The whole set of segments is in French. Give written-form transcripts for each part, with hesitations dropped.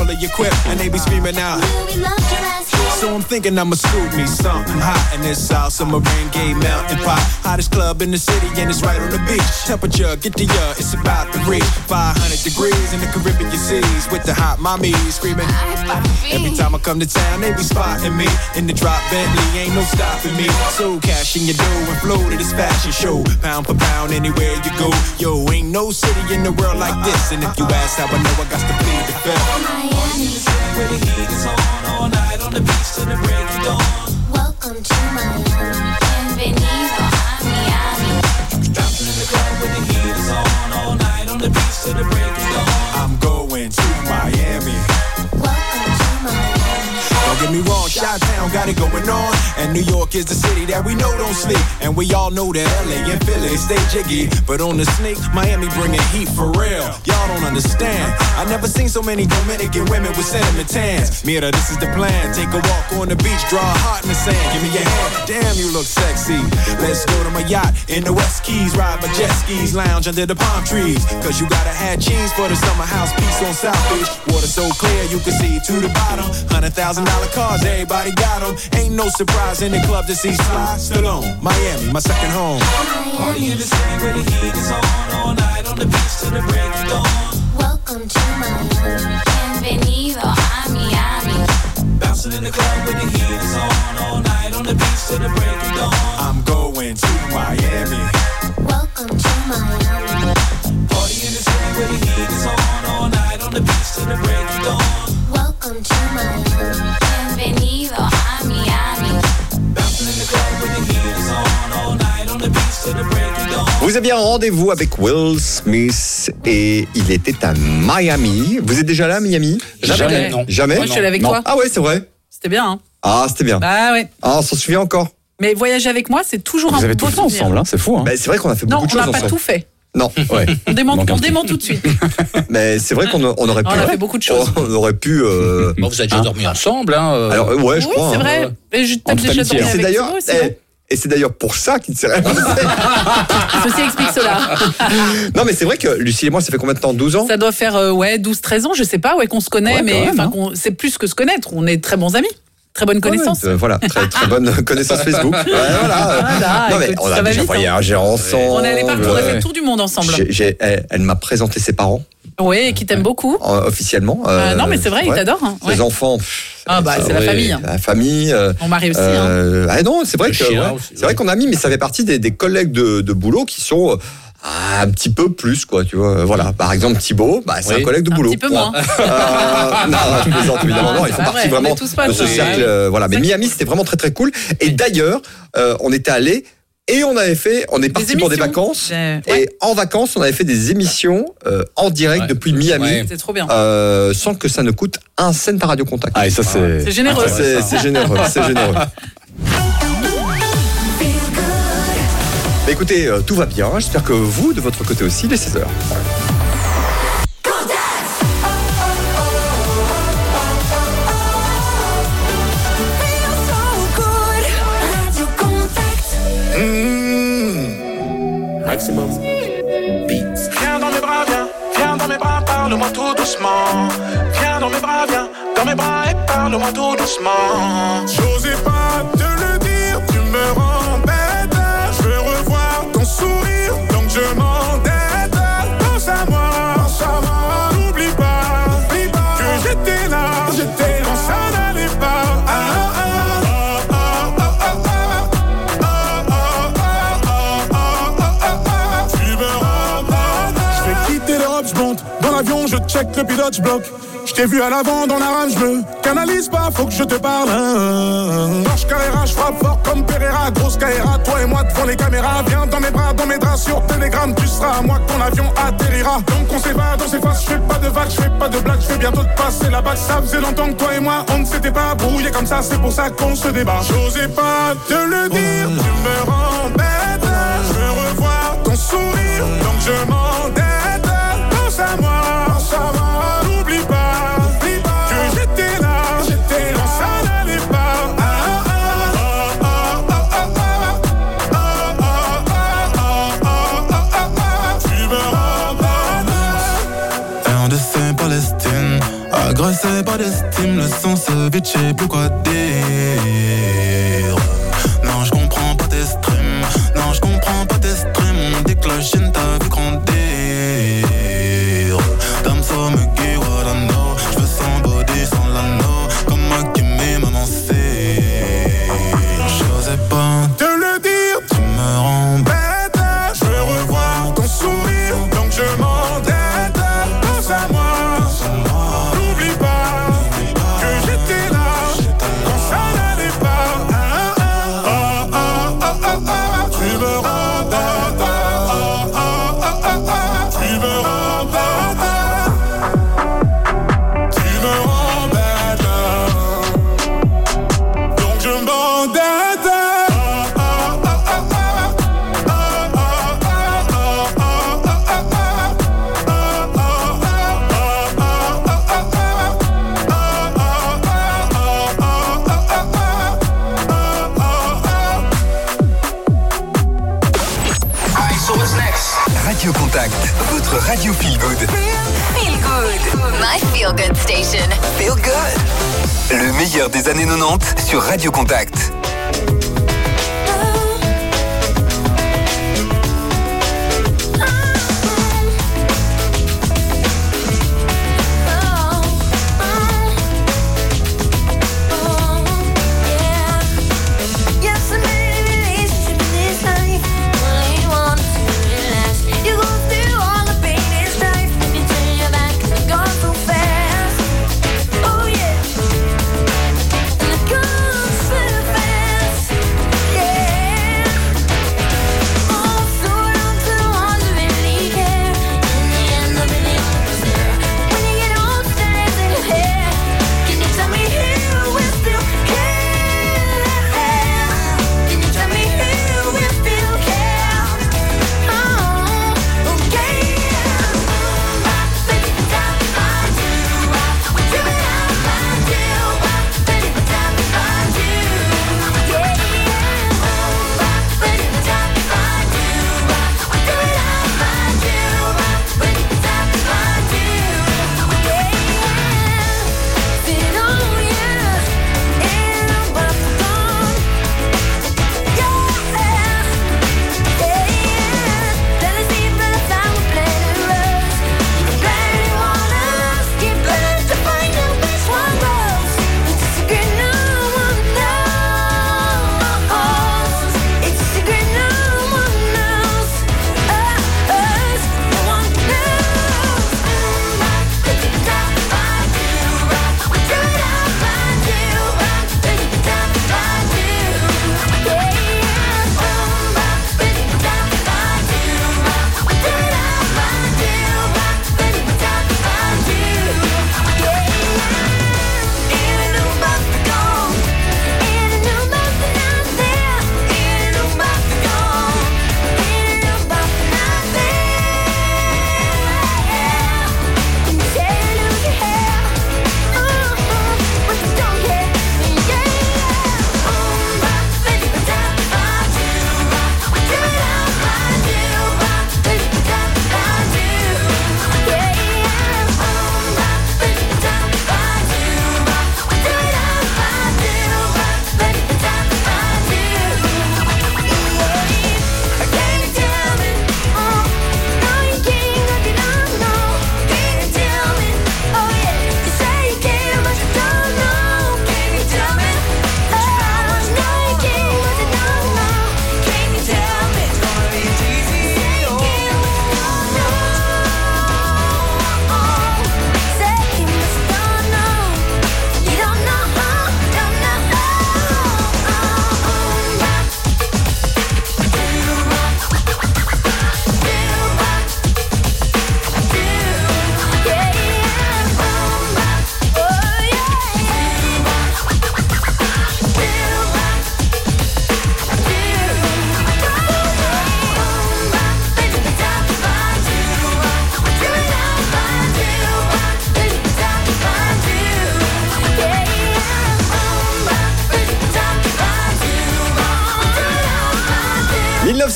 fully equipped, and they be screaming out. So I'm thinking I'ma scoop me something hot in this South Summer rain gay mountain pot. Hottest club in the city and it's right on the beach. Temperature, get the it's about to reach 500 degrees in the Caribbean seas with the hot mommies screaming. Every time I come to town, they be spotting me in the drop Bentley, ain't no stopping me. So cash in your dough and flow to this fashion show. Pound for pound, anywhere you go. Yo, ain't no city in the world like this. And if you ask how I know, I got to plead the fifth. Miami, where the heat is on all night on the beach till the break of dawn. Welcome to Miami, bienvenido a Miami. Bouncing in the club where the heat is on all night on the beach till the break of dawn. I'm going to Miami. Welcome to Miami. Don't get me wrong, Chi-Town got it going on. And New York is the city that we know don't sleep. And we all know that LA and Philly stay jiggy. But on the sneak, Miami bringing heat for real. Y'all don't understand. I never seen so many Dominican women with cinnamon tans. Mira, this is the plan. Take a walk on the beach, draw a heart in the sand. Give me your hand, damn you look sexy. Let's go to my yacht in the West Keys. Ride my jet skis, lounge under the palm trees. Cause you gotta have cheese for the summer house piece on South Beach. Water so clear you can see to the bottom. $100,000 cars, everybody got them. Ain't no surprise in the club to see Sly Stallone. Miami, my second home. Party in the city where the heat is on all night on the beach till the break of dawn. Welcome to Miami, bienvenido a Miami. Bouncing in the club where the heat is on all night on the beach till the break of dawn. I'm going to Miami. Welcome to Miami. Party in the city where the heat is on all night on the beach till the break of dawn. Welcome to Miami, bienvenido a Miami. Bouncing in the club where the heat is on all night on the beach till the break of dawn. Vous aviez un rendez-vous avec Will Smith et il était à Miami. Vous êtes déjà là à Miami? Jamais, non. Jamais? Moi, je suis allée avec toi. Ah ouais, c'est vrai. C'était bien, hein. Ah, c'était bien. Bah ouais. Ah, on s'en souvient encore. Mais voyager avec moi, c'est toujours Vous un avez beau tout fait souvenir. ensemble, hein, c'est fou. Hein. Ben, c'est vrai qu'on a fait Non, beaucoup de on choses n'a pas ensemble. tout fait. Non. Ouais. On dément Manque un tout de suite. Mais c'est vrai qu'on aurait pu. On a fait beaucoup de choses. On aurait pu. Bon, vous avez déjà dormi ensemble, hein. Alors ouais, je Oui, crois. c'est hein. vrai. Et je t'aime En toute déjà amitié. dormi Et c'est avec d'ailleurs. toi aussi, non Et c'est d'ailleurs pour ça qu'il ne s'est rien passé. Ceci explique cela. Non, mais c'est vrai que Lucie et moi, ça fait combien de temps? 12 ans? Ça doit faire 12-13 ans, je sais pas, qu'on se connaît, Ouais, mais quand même, enfin, c'est plus que se connaître. On est très bons amis. Très bonne connaissance. Ouais, voilà, très bonne connaissance Facebook. Ouais, voilà. Voilà, Non, mais écoute, on ça a va déjà vite, voyagé ensemble. On est allé partout, on a fait le tour du monde ensemble. Elle m'a présenté ses parents. Oui, et qui t'aime beaucoup. Officiellement. Non, mais c'est vrai, ils t'adorent. Hein. Ses Ouais. enfants. Ah bah, c'est la famille. La famille. Mon mari aussi. Ah non, c'est vrai Le que chien aussi, c'est vrai qu'on a mis, mais ça fait partie des collègues de boulot qui sont un petit peu plus, quoi, tu vois. Voilà, par exemple Thibaut, c'est un collègue de boulot. Un petit peu moins. Non, je plaisante évidemment. Non, ils font C'est partie vrai, on vraiment est tous potes, de ce ouais. cercle. Voilà, mais Miami, c'était vraiment très très cool. Et d'ailleurs, on était allés. Et on est parti pour des émissions. vacances. Ouais. Et en vacances, on avait fait des émissions en direct depuis Miami, Ouais. C'est trop bien. sans que ça ne coûte un cent à Radio Contact. Ah, et ça, c'est. C'est généreux. C'est généreux, c'est généreux. Mais écoutez, tout va bien. J'espère que vous, de votre côté aussi, il est 16h. Maximum Beats. Viens dans mes bras, parle-moi tout doucement. Viens dans mes bras, viens dans mes bras et parle-moi tout doucement. J'osais pas te le dire, tu me rends bête. Je veux revoir ton sourire, donc je m'endette. Pense à moi, n'oublie pas que j'étais là quand ça n'allait pas. Dans l'avion, je check le pilote, je bloque. Je t'ai vu à l'avant dans la rame, je me canalise pas, faut que je te parle. Marche Carrera, je frappe fort comme Pereira. Grosse Carrera, toi et moi devant les caméras. Viens dans mes draps sur Telegram. Tu seras à moi que ton avion atterrira. Donc on s'évade, on s'efface, je fais pas de vagues, je fais pas de blagues. Je vais bientôt te passer la bague. Ça faisait longtemps que toi et moi, on ne s'était pas brouillé comme ça. C'est pour ça qu'on se débat. J'osais pas te le dire, tu me rends bête. Je veux revoir ton sourire, donc je m'endette. Pense à moi, n'oublie pas que j'étais là quand ça n'allait pas. Tu me rends pas. Un dessin Palestine, agressif c'est pas d'estime, le sens vite, je sais plus quoi dire. Non, je comprends pas tes streams, non, je comprends pas tes streams. On déclenche une t'as vu grandir. Dame so me gay, what I know. J'veux sans body, sans l'anneau. Comme ma Kimmy, maman c'est. J'osais pas te le dire, tu me rends bête. Je veux revoir ton sourire, donc je m'endette. Pense à moi, n'oublie pas que j'étais là quand ça n'allait pas. Tu me rends bête, tu me rends bête, tu me rends bête, donc je m'endette. Radio Contact, votre radio feel good. Feel good. My feel good station. Feel good. Le meilleur des années 90 sur Radio Contact. Fast. Oh yeah, and it goes so fast.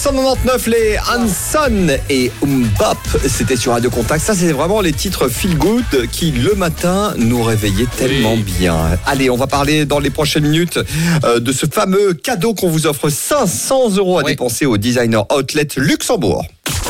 1999, les Hanson et Bop, c'était sur Radio Contact. Ça, c'est vraiment les titres feel good qui, le matin, nous réveillaient tellement bien. Allez, on va parler dans les prochaines minutes de ce fameux cadeau qu'on vous offre, 500 € à dépenser au Designer Outlet Luxembourg.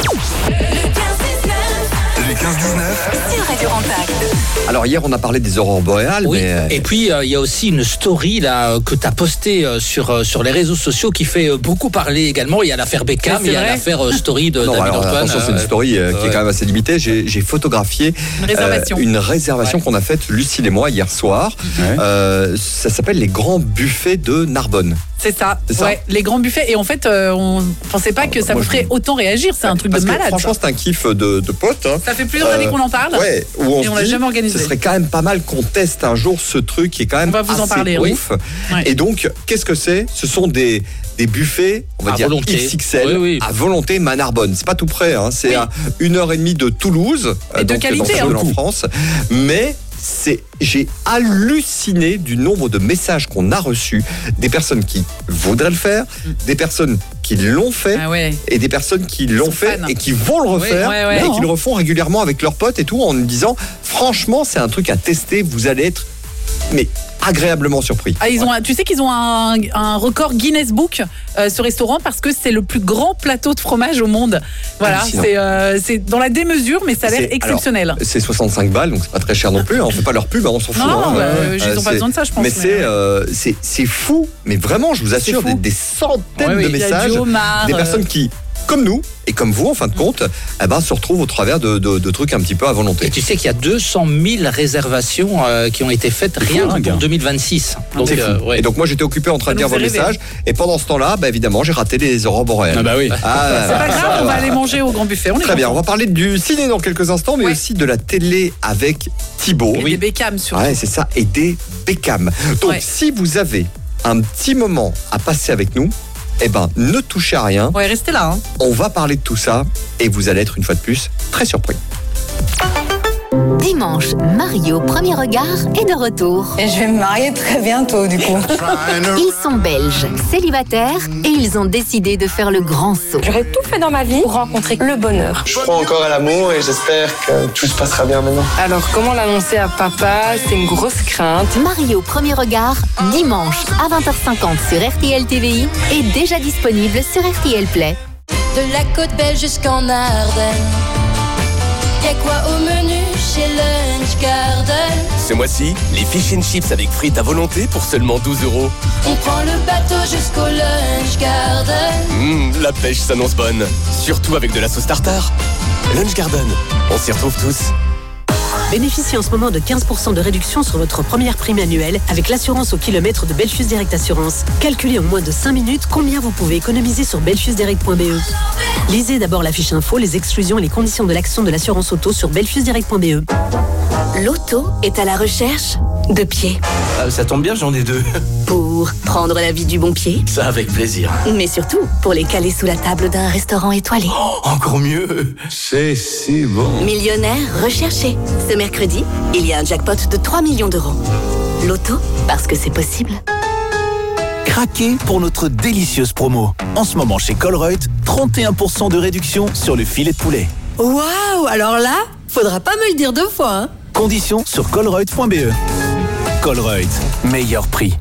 Le 15-19 sur Radio Contact. Alors hier on a parlé des aurores boréales, oui. mais... Et puis il y a aussi une story là que tu as postée sur les réseaux sociaux qui fait beaucoup parler également. Il y a l'affaire Beckham, il y a l'affaire story de David Antoine. Attention, c'est une story qui est quand même assez limitée. J'ai photographié une réservation qu'on a faite, Lucille et moi, hier soir. Ça s'appelle les grands buffets de Narbonne. C'est ça, les grands buffets. Et en fait, on pensait pas que ça vous ferait autant réagir. C'est un truc de malade. Franchement, c'est un kiff de potes. Hein. Ça fait plusieurs années qu'on en parle. Ouais, où et on l'a jamais organisé. Ce serait quand même pas mal qu'on teste un jour ce truc qui est quand même on va vous en parler, ouf. Oui. Et donc, qu'est-ce que c'est ? Ce sont des buffets, on va dire volonté. XXL, à volonté, à Narbonne. C'est pas tout près, hein. C'est à 1h30 de Toulouse, et de qualité, en France. Mais j'ai halluciné du nombre de messages qu'on a reçus des personnes qui voudraient le faire, des personnes qui l'ont fait et des personnes qui l'ont fait et qui vont le refaire et qui le refont régulièrement avec leurs potes et tout, en nous disant franchement c'est un truc à tester, vous allez être agréablement surpris. Tu sais qu'ils ont un record Guinness Book ce restaurant parce que c'est le plus grand plateau de fromage au monde. Voilà, c'est dans la démesure, mais ça a l'air exceptionnel. Alors, c'est 65 balles, donc c'est pas très cher non plus. On fait pas leur pub, on s'en fout. Ils ont pas besoin de ça, je pense. Mais c'est fou, mais vraiment, je vous assure, des centaines de messages, des personnes qui, comme nous et comme vous en fin de compte, se retrouvent au travers de trucs un petit peu à volonté. Et tu sais qu'il y a 200 000 réservations qui ont été faites rien que pour 2026. Donc, et donc moi j'étais occupé en train de lire vos messages et pendant ce temps-là, évidemment j'ai raté les aurores boréales. C'est pas grave, on va aller manger au grand buffet. Très bien, on va parler du ciné dans quelques instants, mais aussi de la télé avec Thibaut. Et des Beckham surtout. Ouais, c'est ça, et des Beckham. Donc si vous avez un petit moment à passer avec nous, ne touchez à rien. Restez là. Hein. On va parler de tout ça et vous allez être une fois de plus très surpris. Dimanche, Mario, premier regard, est de retour. Et je vais me marier très bientôt, du coup. Ils sont belges, célibataires, et ils ont décidé de faire le grand saut. J'aurais tout fait dans ma vie pour rencontrer le bonheur. Je crois encore à l'amour et j'espère que tout se passera bien maintenant. Alors, comment l'annoncer à papa ? C'est une grosse crainte. Mario, premier regard, dimanche à 20h50 sur RTL TVI et déjà disponible sur RTL Play. De la côte belge jusqu'en Ardennes, y'a quoi au menu chez Lunch Garden? Ce mois-ci, les fish and chips avec frites à volonté pour seulement 12 €. On prend le bateau jusqu'au Lunch Garden. La pêche s'annonce bonne, surtout avec de la sauce tartare. Lunch Garden, on s'y retrouve tous. Bénéficiez en ce moment de 15% de réduction sur votre première prime annuelle avec l'assurance au kilomètre de Belfius Direct Assurance. Calculez en moins de 5 minutes combien vous pouvez économiser sur belfiusdirect.be. Lisez d'abord la fiche info, les exclusions et les conditions de l'action de l'assurance auto sur belfiusdirect.be. L'auto est à la recherche de pieds. Ça tombe bien, j'en ai 2. Pour prendre la vie du bon pied. Ça avec plaisir. Mais surtout, pour les caler sous la table d'un restaurant étoilé. Encore mieux. C'est si bon. Millionnaire recherché. Ce mercredi, il y a un jackpot de 3 millions d'euros. L'auto, parce que c'est possible. Craquez pour notre délicieuse promo. En ce moment chez Colruyt, 31% de réduction sur le filet de poulet. Waouh, alors là, faudra pas me le dire 2 fois. Hein. Conditions sur colruyt.be. Colruyt, meilleur prix.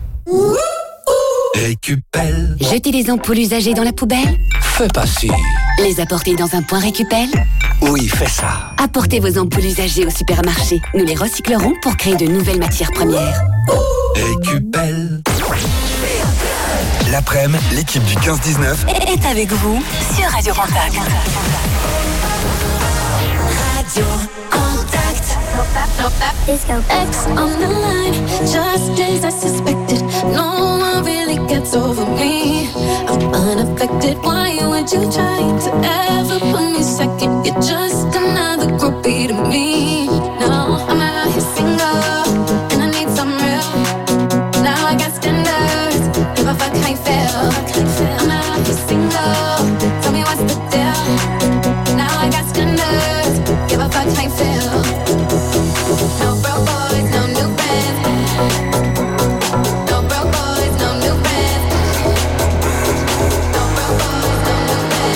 Récupelle. Jeter les ampoules usagées dans la poubelle. Fais passer. Les apporter dans un point récupelle. Oui, fais ça. Apportez vos ampoules usagées au supermarché. Nous les recyclerons pour créer de nouvelles matières premières. Récupelle. L'après-midi, l'équipe du 15-19 est avec vous sur Radio Contact. Radio Contact. X on the line, just as I suspected. No one really gets over me. I'm unaffected. Why would you try to ever put me second? You're just another groupie to me. No, I'm out here single, and I need some real. Now I got standards. Give a fuck how you feel. I'm out here single. Tell me what's the deal. Now I got standards. Give a fuck how you feel. No broke boys, no new bands. No broke boys, no new bands. No broke boys, no new bands.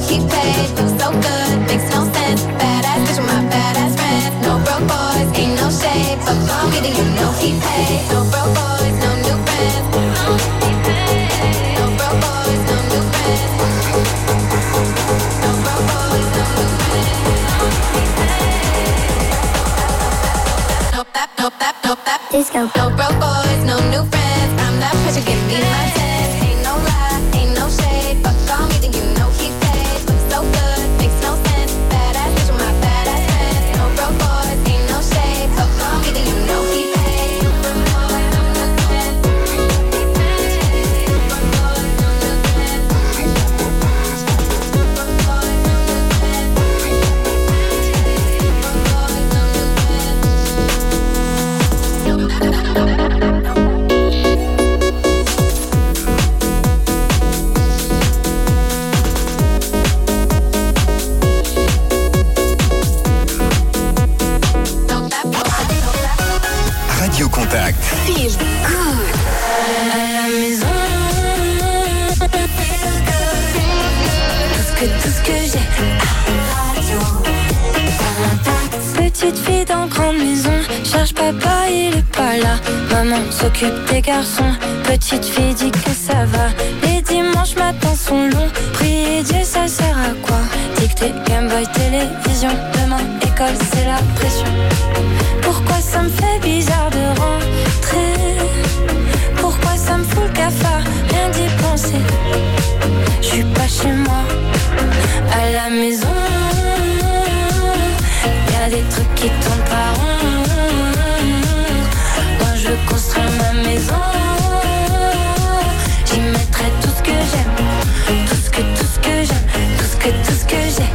he paid. Looks so good, makes no sense. Badass bitch with my badass friends. No broke boys, ain't no shade. But for me, then you know he paid. No broke boys, no new friends. No, he paid. No broke boys, no new friends. No broke boys, no new friends. No, he paid. Nope, that. Disco. No broke boys, no new friends. I'm that pressure, give me my test. Ain't no lie, ain't no shade. But call me, then you know he paid. Looks so good, makes no sense. Badass bitch with my badass friends. No broke boys, ain't no shade. But call me, then you know he paid. No broke boys, no new friends. He paid. No broke boys, no new friends. No broke boys, no new friends. Radio Contact. Feel good. À la maison. Tout ce que j'ai. Radio Contact. Petite fille dans grande maison. Cherche papa, il est pas là. Maman s'occupe des garçons. Petite fille dit que ça va. Les dimanches matins sont longs. Prier Dieu, ça sert à quoi? Dictée, Game Boy, télévision. Demain, école, c'est la pression. Pourquoi ça me fait bizarre de rentrer? Pourquoi ça me fout le cafard? Rien d'y penser. Je suis pas chez moi, à la maison. Y'a des trucs qui tournent pas rond. Moi je veux construire ma maison. J'y mettrai tout ce que j'aime. Tout ce que j'aime. Tout ce que j'ai.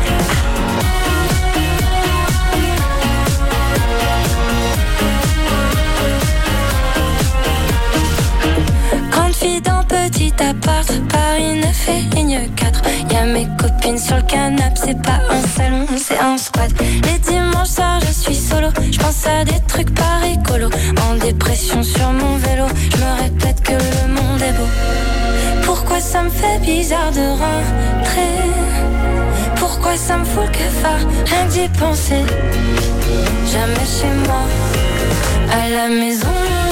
Grande fille dans petit appart, Paris 9 et ligne 4. Y'a mes copines sur le canapé, c'est pas un salon, c'est un squat. Les dimanches soirs je suis solo, je pense à des trucs pas rigolos. En dépression sur mon vélo, je me répète que le monde est beau. Pourquoi ça me fait bizarre de rentrer? Pourquoi ça me fout le cafard? Rien que d'y penser. Jamais chez moi, à la maison.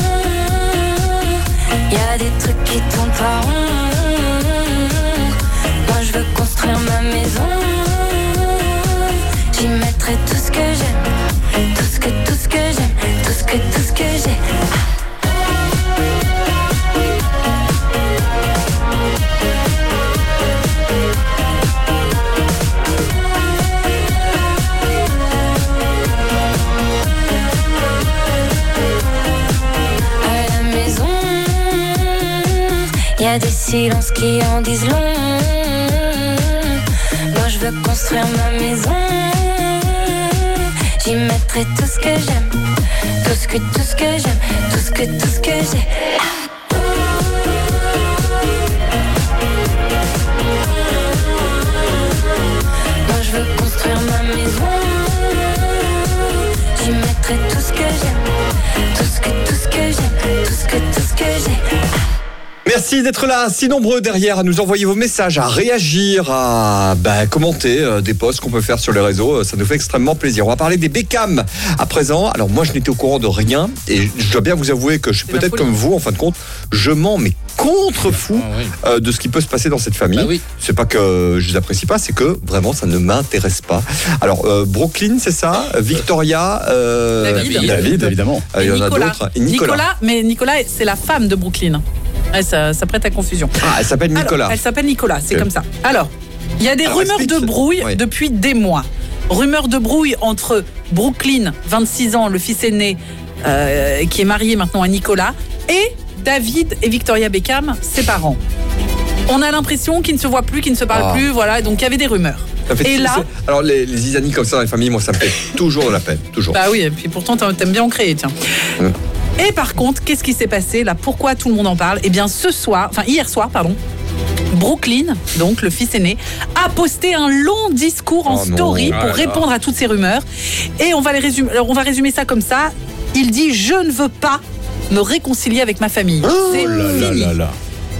Y'a des trucs qui tournent pas rond. Moi je veux construire ma maison. J'y mettrai tout ce que j'aime. Tout ce que j'aime. Tout ce que j'ai. Y'a des silences qui en disent long. Moi je veux construire ma maison. J'y mettrai tout ce que j'aime. Tout ce que j'aime. Tout ce que j'ai. Moi je veux construire ma maison. J'y mettrai tout ce que j'aime. Tout ce que j'aime. Tout ce que j'ai. Merci d'être là, si nombreux derrière, à nous envoyer vos messages, à réagir, à commenter des posts qu'on peut faire sur les réseaux. Ça nous fait extrêmement plaisir. On va parler des Beckham à présent. Alors moi, je n'étais au courant de rien et je dois bien vous avouer que je suis peut-être comme vous, en fin de compte, je mens mais contre-fou de ce qui peut se passer dans cette famille. Oui. C'est pas que je les apprécie pas, c'est que vraiment ça ne m'intéresse pas. Alors Brooklyn, c'est ça, Victoria, David évidemment. Il y en a d'autres. Et Nicolas, c'est la femme de Brooklyn. Ouais, ça prête à confusion. Ah, elle s'appelle Nicolas. Alors, elle s'appelle Nicolas, c'est comme ça. Alors, il y a des rumeurs de brouille depuis des mois. Rumeurs de brouille entre Brooklyn, 26 ans, le fils aîné, qui est marié maintenant à Nicolas, et David et Victoria Beckham, ses parents. On a l'impression qu'ils ne se voient plus, qu'ils ne se parlent plus, voilà, donc il y avait des rumeurs. Et là, alors les zizanies comme ça dans les familles, moi ça me fait toujours de la peine, toujours. Bah oui, et puis pourtant t'aimes bien en créer, tiens. Et par contre, qu'est-ce qui s'est passé là? Pourquoi tout le monde en parle? Eh bien, hier soir, Brooklyn, donc le fils aîné, a posté un long discours en story pour répondre à toutes ces rumeurs. Et on va résumer ça comme ça. Il dit: je ne veux pas me réconcilier avec ma famille. C'est fini.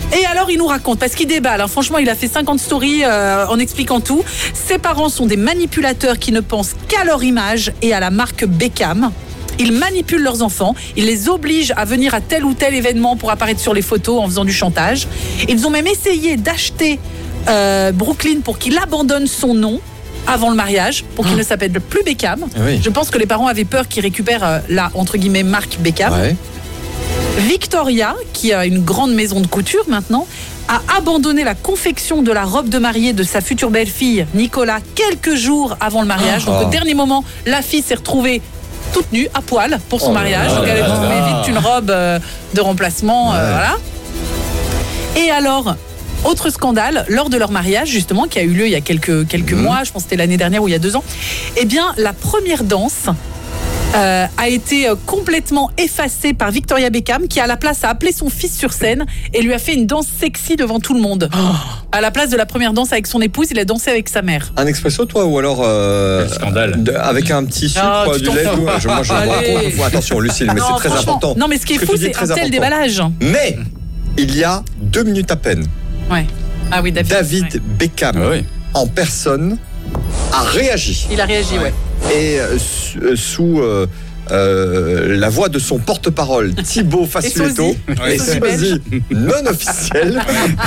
Et alors, il nous raconte, parce qu'il déballe, hein, franchement, il a fait 50 stories en expliquant tout. Ses parents sont des manipulateurs qui ne pensent qu'à leur image et à la marque Beckham. Ils manipulent leurs enfants, ils les obligent à venir à tel ou tel événement pour apparaître sur les photos en faisant du chantage. Ils ont même essayé d'acheter Brooklyn pour qu'il abandonne son nom avant le mariage, pour qu'il ne s'appelle plus Beckham. Oui. Je pense que les parents avaient peur qu'il récupère la, entre guillemets, marque Beckham. Ouais. Victoria, qui a une grande maison de couture maintenant, a abandonné la confection de la robe de mariée de sa future belle-fille, Nicolas, quelques jours avant le mariage. Donc au dernier moment, la fille s'est retrouvée toute nue, à poil, pour son mariage. Donc elle a trouvé vite une robe de remplacement. Voilà. Et alors, autre scandale, lors de leur mariage, justement, qui a eu lieu il y a quelques mois, je pense que c'était l'année dernière ou il y a 2 ans, eh bien, la première danse a été complètement effacée par Victoria Beckham, qui à la place a appelé son fils sur scène et lui a fait une danse sexy devant tout le monde. À la place de la première danse avec son épouse, il a dansé avec sa mère. Un expresso, toi, ou alors scandale. Avec un petit sucre, du lait. Moi, je me raconte. Attention, Lucille, mais c'est très important. Non, mais ce qui est fou, c'est un tel déballage. Mais il y a 2 minutes à peine. Ouais. Ah oui, David Beckham, en personne, a réagi. Il a réagi, ouais. Et sous la voix de son porte-parole, Thibaut Fasuletto, et sosie non officiel.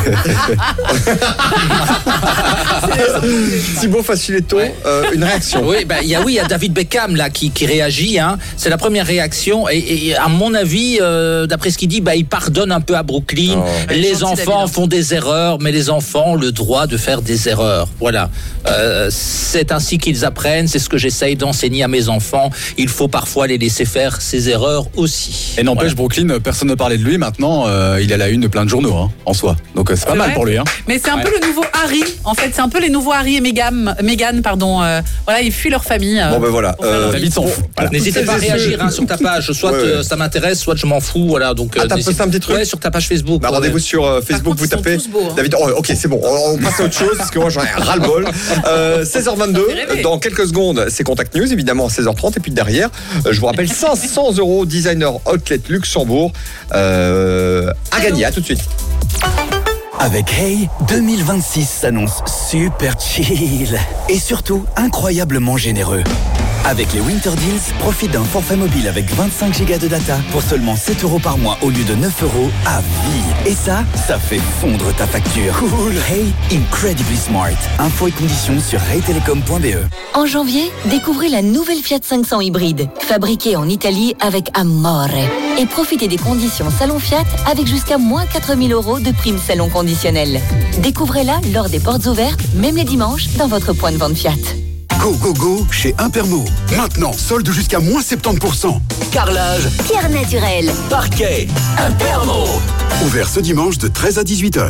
Thibaut Fasuletto, une réaction. Oui, il y a David Beckham là qui réagit. Hein. C'est la première réaction. Et à mon avis, d'après ce qu'il dit, il pardonne un peu à Brooklyn. Les enfants font des erreurs, mais les enfants ont le droit de faire des erreurs. Voilà. C'est ainsi qu'ils apprennent. C'est ce que j'essaye d'enseigner à mes enfants. Il faut parfois les laisser faire ses erreurs aussi. Et n'empêche, Brooklyn, personne ne parlait de lui. Maintenant, il est à la une de plein de journaux en soi. Donc c'est pas mal pour lui. Hein. Mais c'est un peu le nouveau Harry. En fait, c'est un peu les nouveaux Harry et Meghan. Voilà, ils fuient leur famille. Bon ben voilà. David s'en fout. Voilà. N'hésitez pas à réagir sur ta page. Soit ça m'intéresse, soit je m'en fous. Voilà. Donc. T'as posté un petit truc. Ouais, sur ta page Facebook. Rendez-vous sur Facebook. Vous tapez David. Ok, c'est bon. On passe à autre chose parce que moi j'en ai ras-le-bol. 16h22. Dans quelques secondes, c'est Contact News évidemment à 16h30 et puis derrière, je vous rappelle 500 € designer outlet Luxembourg à gagner. À tout de suite. Avec Hey, 2026 s'annonce super chill et surtout incroyablement généreux. Avec les Winter Deals, profite d'un forfait mobile avec 25 Go de data pour seulement 7 € par mois au lieu de 9 € à vie. Et ça fait fondre ta facture. Cool. Hey, incredibly smart. Infos et conditions sur heytelecom.be. En janvier, découvrez la nouvelle Fiat 500 hybride, fabriquée en Italie avec Amore. Et profitez des conditions Salon Fiat avec jusqu'à moins 4 000 € de prime salon conditionnelle. Découvrez-la lors des portes ouvertes, même les dimanches, dans votre point de vente Fiat. Go, go, go chez Impermo. Maintenant, solde jusqu'à moins 70%. Carrelage, pierre naturelle, parquet, Impermo. Ouvert ce dimanche de 13 à 18h.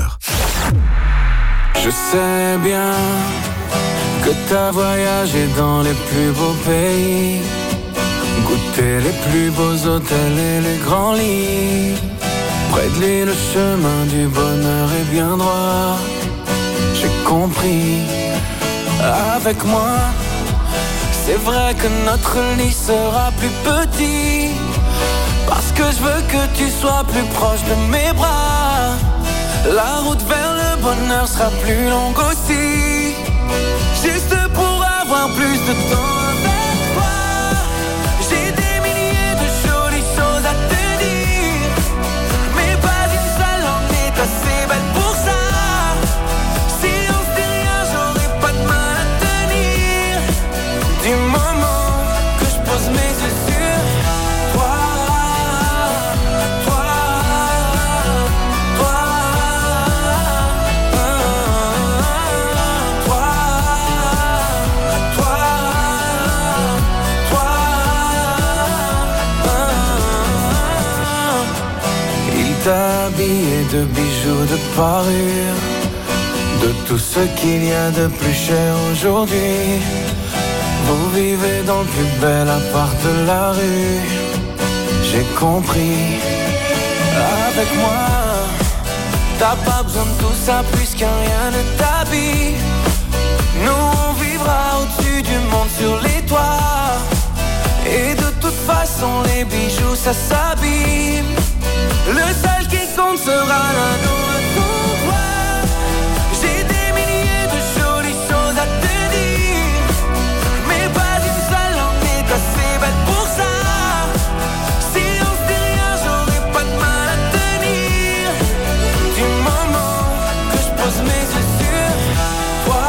Je sais bien que t'as voyagé dans les plus beaux pays, goûté les plus beaux hôtels et les grands lits. Près de lui, le chemin du bonheur est bien droit. J'ai compris. Avec moi, c'est vrai que notre lit sera plus petit, parce que je veux que tu sois plus proche de mes bras. La route vers le bonheur sera plus longue aussi, juste pour avoir plus de temps avec toi. J'ai des milliers de jolies choses à te dire, mais pas une seule en est assez belle pour ça. Du moment que je pose mes yeux sur toi, toi, toi, toi, toi, toi. Il t'a habillé de bijoux, de parures, de tout ce qu'il y a de plus cher aujourd'hui. Vous vivez dans le plus bel appart de la rue. J'ai compris. Avec moi, t'as pas besoin de tout ça puisqu'un rien ne t'habille. Nous on vivra au-dessus du monde sur les toits. Et de toute toute façon les bijoux ça s'abîme. Le seul qui compte sera l'anneau à ton doigt. J'ai des milliers de jolies choses à te dire, mais pas une seule en est assez belle pour ça. Si on se dit rien, j'aurai pas de mal à tenir. Du moment que je pose mes yeux sur toi.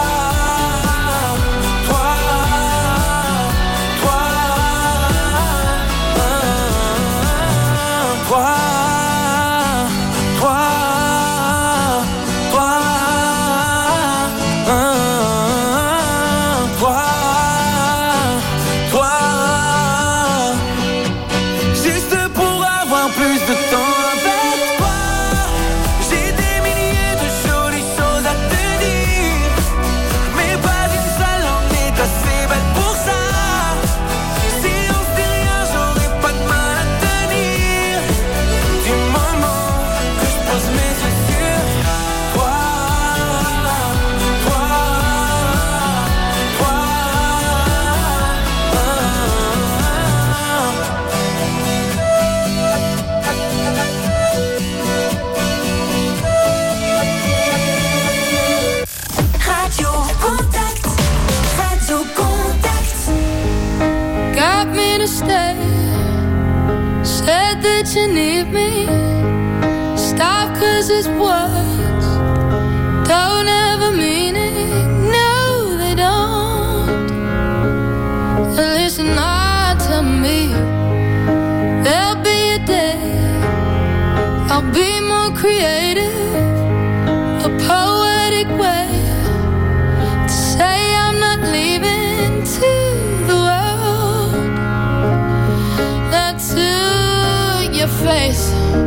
You need me. Stop, 'cause it's words don't ever mean it. No, they don't. Listen hard to me. There'll be a day I'll be more creative, a poetic way to say I'm not leaving to the world. That's your face.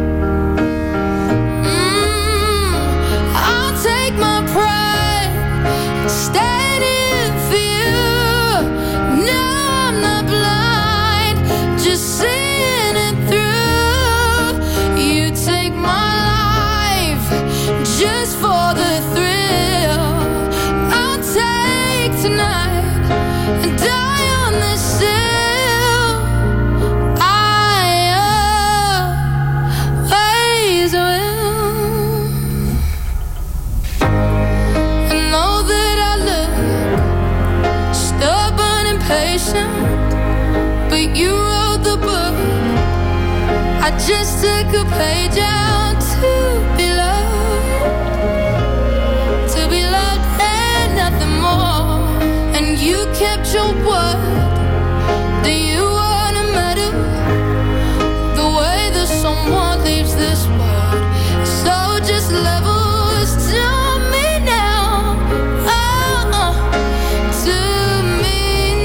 I'll take my pride standing for you. No, I'm not blind, just seeing it through. You take my life just for the thrill. I'll take tonight and die on this hill. But you wrote the book, I just took a page out to be loved and nothing more. And you kept your word. Do you wanna matter the way that someone leaves this world? So just levels to me now, to me.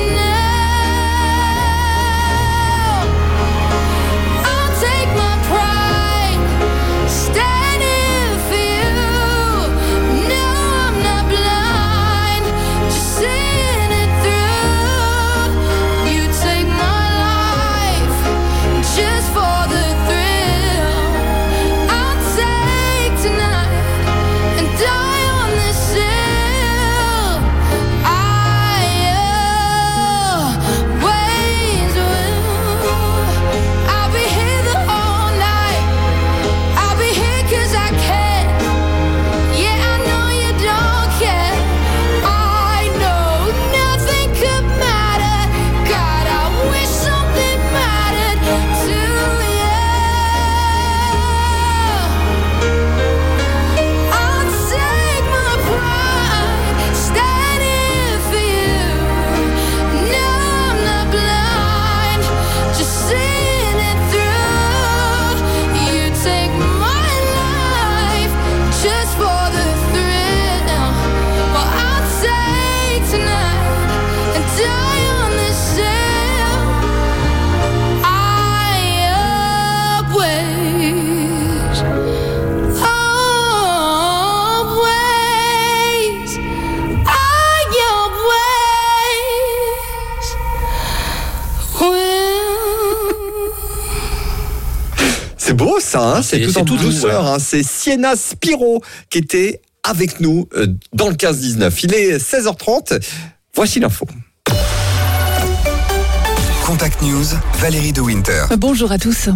C'est beau ça, hein, c'est tout en douceur. Hein. C'est Sienna Spiro qui était avec nous dans le 15-19. Il est 16h30, voici l'info. Contact News, Valérie de Winter. Bonjour à tous.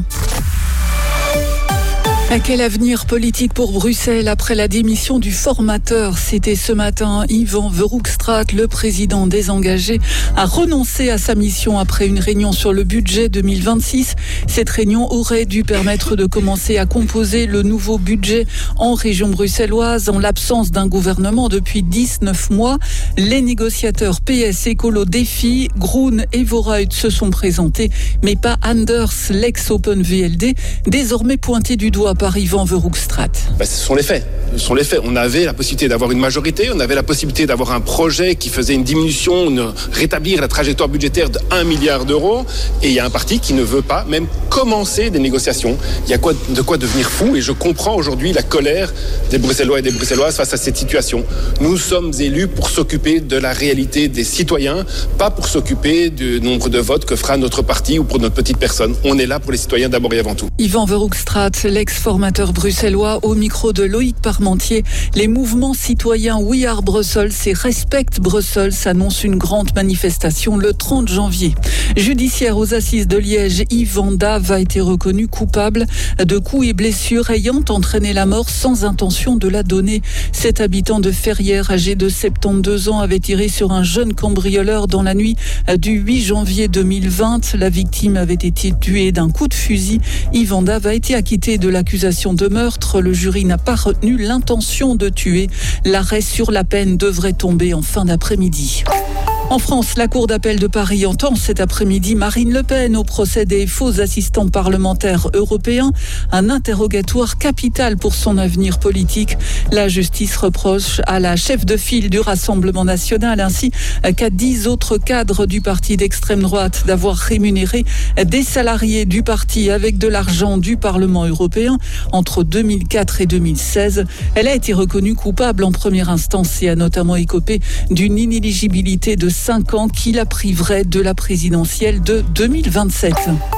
Quel avenir politique pour Bruxelles après la démission du formateur? C'était ce matin. Ivan Verhoekstraat, le président désengagé, a renoncé à sa mission après une réunion sur le budget 2026. Cette réunion aurait dû permettre de commencer à composer le nouveau budget en région bruxelloise en l'absence d'un gouvernement depuis 19 mois. Les négociateurs PS, Écolo, Défi, Groen et Vooruit se sont présentés, mais pas Anders, l'ex-Open VLD, désormais pointé du doigt par Ivan Verhoekstraat. Ce sont les faits. On avait la possibilité d'avoir une majorité, on avait la possibilité d'avoir un projet qui faisait une diminution, rétablir la trajectoire budgétaire de 1 milliard d'euros, et il y a un parti qui ne veut pas même commencer des négociations. Il y a de quoi devenir fou, et je comprends aujourd'hui la colère des Bruxellois et des Bruxelloises face à cette situation. Nous sommes élus pour s'occuper de la réalité des citoyens, pas pour s'occuper du nombre de votes que fera notre parti ou pour notre petite personne. On est là pour les citoyens d'abord et avant tout. Ivan Verhoekstraat, l'ex-formateur bruxellois, au micro de Loïc Parmentier. Les mouvements citoyens We Are Brussels et Respect Brussels annoncent une grande manifestation le 30 janvier. Judiciaire aux assises de Liège, Yves Vandave a été reconnu coupable de coups et blessures ayant entraîné la mort sans intention de la donner. Cet habitant de Ferrières, âgé de 72 ans, avait tiré sur un jeune cambrioleur dans la nuit du 8 janvier 2020. La victime avait été tuée d'un coup de fusil. Yves Vandave a été acquitté de l'accusation de meurtre. Le jury n'a pas retenu l'intention de tuer. L'arrêt sur la peine devrait tomber en fin d'après-midi. En France, la Cour d'appel de Paris entend cet après-midi Marine Le Pen au procès des faux assistants parlementaires européens, un interrogatoire capital pour son avenir politique. La justice reproche à la chef de file du Rassemblement national ainsi qu'à 10 autres cadres du parti d'extrême droite d'avoir rémunéré des salariés du parti avec de l'argent du Parlement européen entre 2004 et 2016. Elle a été reconnue coupable en première instance et a notamment écopé d'une inéligibilité de 5 ans qui la priverait de la présidentielle de 2027.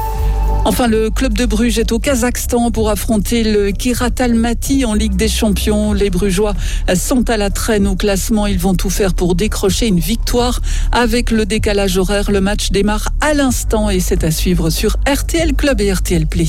Enfin, le club de Bruges est au Kazakhstan pour affronter le Kirat Almaty en Ligue des Champions. Les Brugeois sont à la traîne au classement. Ils vont tout faire pour décrocher une victoire. Avec le décalage horaire, le match démarre à l'instant et c'est à suivre sur RTL Club et RTL Play.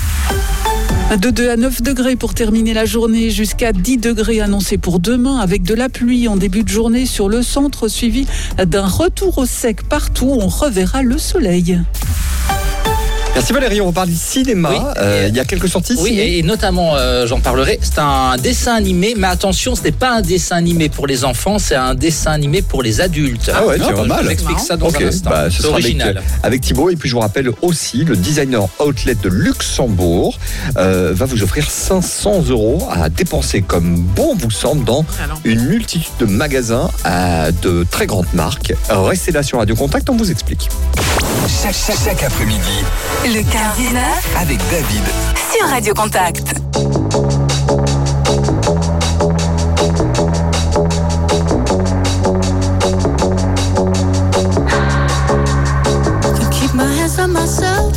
De 2 à 9 degrés pour terminer la journée, jusqu'à 10 degrés annoncés pour demain avec de la pluie en début de journée sur le centre, suivi d'un retour au sec partout. On reverra le soleil. Merci Valérie, on reparle du cinéma. Oui, il y a quelques sorties. Oui, et notamment, j'en parlerai, c'est un dessin animé, mais attention, ce n'est pas un dessin animé pour les enfants, c'est un dessin animé pour les adultes. Ah ouais, c'est pas mal. Je vous explique ça dans un instant. C'est original. Avec Thibaut, et puis je vous rappelle aussi, le designer outlet de Luxembourg va vous offrir 500 € à dépenser comme bon vous semble dans une multitude de magasins de très grandes marques. Restez là sur Radio Contact, on vous explique. Chaque après-midi, le 15-19 avec David sur Radio Contact. Keep my hands on myself.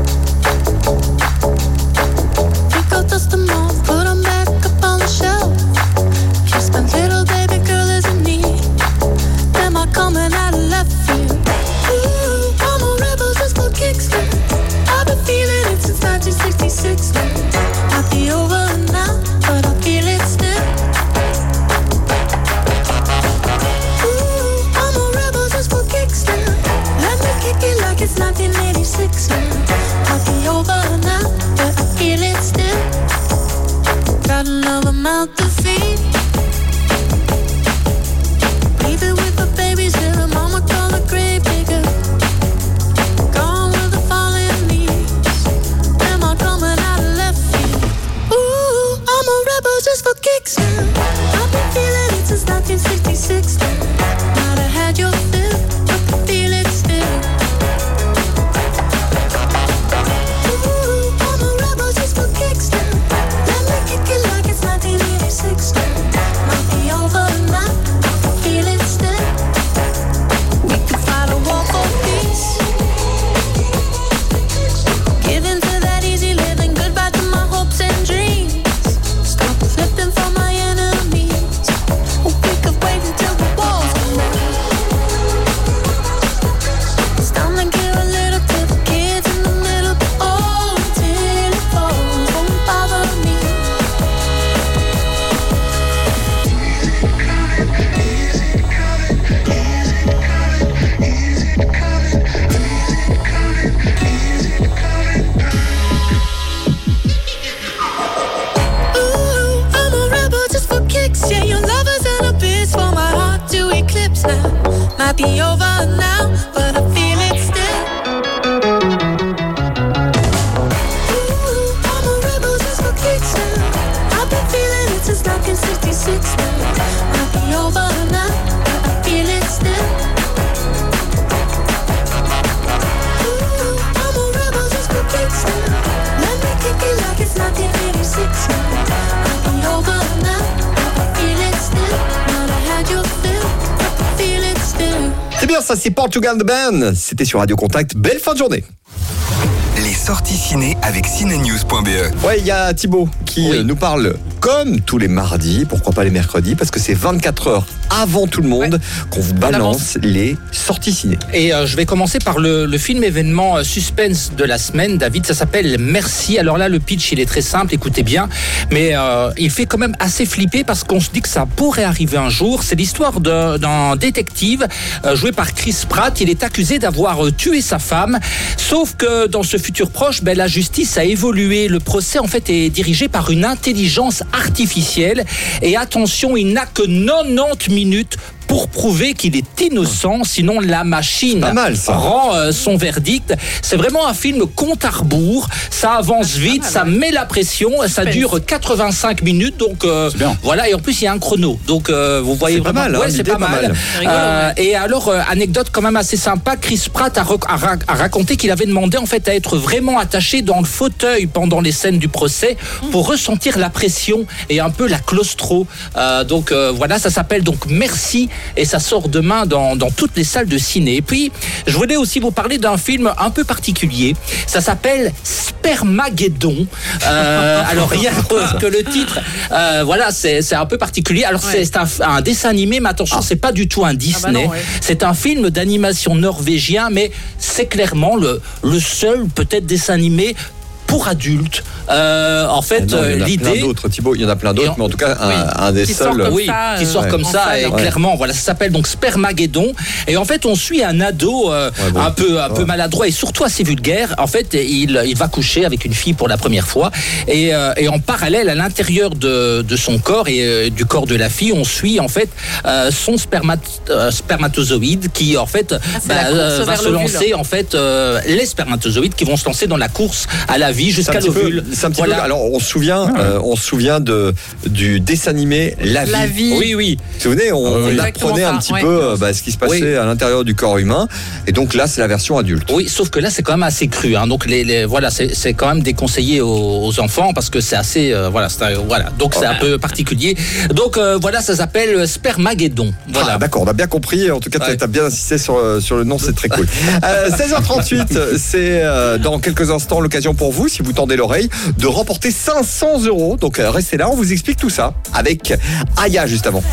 Pick out dust them off, put them back up on the shelf. Just my little baby girl is in need. Am I coming out of left field? Ooh, I'm a rebel just for kicks. I've been feeling it since 1966. Might be over now, but I feel it still. Ooh, I'm a rebel just for kicks now. I've been feeling it since 1966 now. Might be over now, but I feel it still. Ooh, I'm a rebel just for kicks now. Let me kick it like it's 1986 now. Might be over now, but I feel it still. Might have had your fill, but I feel it still. C'est bien ça, c'est Portugal The Band. C'était sur Radio Contact. Belle fin de journée. Les sorties ciné avec cinenews.be. Ouais, il y a Thibaut qui nous parle comme tous les mardis, pourquoi pas les mercredis, parce que c'est 24 heures avant tout le monde qu'on vous balance les sorties ciné. Et je vais commencer par le film événement suspense de la semaine, David, ça s'appelle Merci. Alors là, le pitch, il est très simple, écoutez bien, mais il fait quand même assez flipper parce qu'on se dit que ça pourrait arriver un jour. C'est l'histoire d'un détective joué par Chris Pratt. Il est accusé d'avoir tué sa femme, sauf que dans ce futur proche, la justice a évolué. Le procès, en fait, est dirigé par une intelligence artificielle. Et attention, il n'a que 90 minutes pour prouver qu'il est innocent, sinon la machine rend son verdict. C'est vraiment un film compte à rebours, ça avance vite, ça met la pression, ça dure 85 minutes, donc voilà, et en plus il y a un chrono, donc vous voyez vraiment, c'est pas mal. Et alors, anecdote quand même assez sympa, Chris Pratt a raconté qu'il avait demandé en fait à être vraiment attaché dans le fauteuil pendant les scènes du procès pour ressentir la pression et un peu la claustro. Donc voilà, ça s'appelle donc Merci. Et ça sort demain dans toutes les salles de ciné. Et puis, je voulais aussi vous parler d'un film un peu particulier. Ça s'appelle Spermageddon. Alors, rien que le titre, voilà, c'est un peu particulier. Alors, c'est un dessin animé, mais attention, c'est pas du tout un Disney. C'est un film d'animation norvégien, mais c'est clairement le seul, peut-être, dessin animé pour adultes. En fait, l'idée. Il y en a plein d'autres, mais en tout cas, un des seuls. Qui sort comme ça, et clairement, voilà, ça s'appelle donc Spermageddon. Et en fait, on suit un ado un peu maladroit et surtout assez vulgaire. En fait, il va coucher avec une fille pour la première fois. Et en parallèle, à l'intérieur de son corps et du corps de la fille, on suit en fait son spermatozoïde qui en fait va se lancer, en fait, les spermatozoïdes qui vont se lancer dans la course à la vie jusqu'à l'ovule. Alors on se souvient du dessin animé La Vie. Oui. Vous vous souvenez, on apprenait un petit peu ce qui se passait à l'intérieur du corps humain. Et donc là, c'est la version adulte. Oui, sauf que là, c'est quand même assez cru. Donc voilà, c'est quand même déconseillé aux enfants parce que c'est assez donc c'est un peu particulier. Donc voilà, ça s'appelle Spermageddon. Voilà. D'accord, on a bien compris. En tout cas, tu as bien insisté sur le nom, c'est très cool. 16h38, c'est dans quelques instants l'occasion pour vous, si vous tendez l'oreille, de remporter 500 €. Donc restez là, on vous explique tout ça avec Aya juste avant.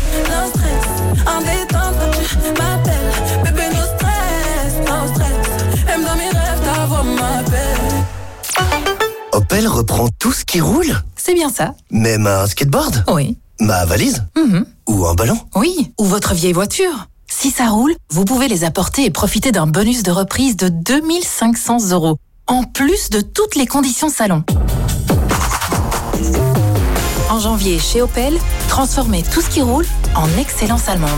Opel reprend tout ce qui roule? C'est bien ça. Même un skateboard? Oui. Ma valise? Ou un ballon? Oui, ou votre vieille voiture. Si ça roule, vous pouvez les apporter et profiter d'un bonus de reprise de 2500 €. En plus de toutes les conditions salon. En janvier, chez Opel, transformez tout ce qui roule en excellence allemande.